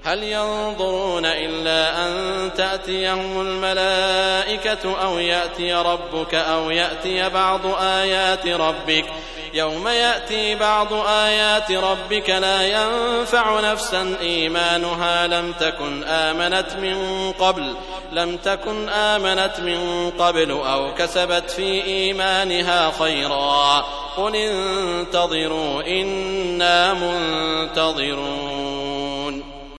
هل ينظرون إلا أن تأتيهم الملائكة أو يأتي ربك أو يأتي بعض آيات ربك يوم يأتي بعض آيات ربك لا ينفع نفسا إيمانها لم تكن آمنت من قبل أو كسبت في إيمانها خيرا قل انتظروا إنا منتظرون.